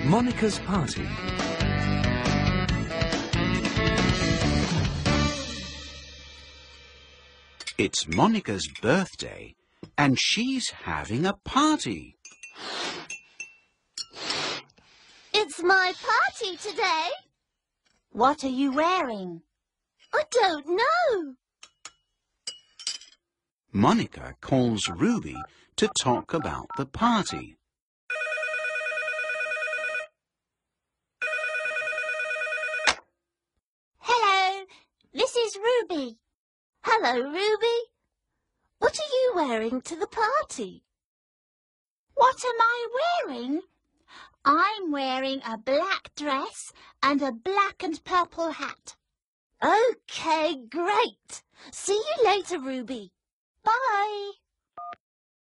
Monica's party. It's Monica's birthday, and she's having a party. It's my party today. What are you wearing? I don't know. Monica calls Ruby to talk about the party. Hello, this is Ruby. Hello, Ruby. What are you wearing to the party? What am I wearing? I'm wearing a black dress and a black and purple hat. OK, great. See you later, Ruby. Bye.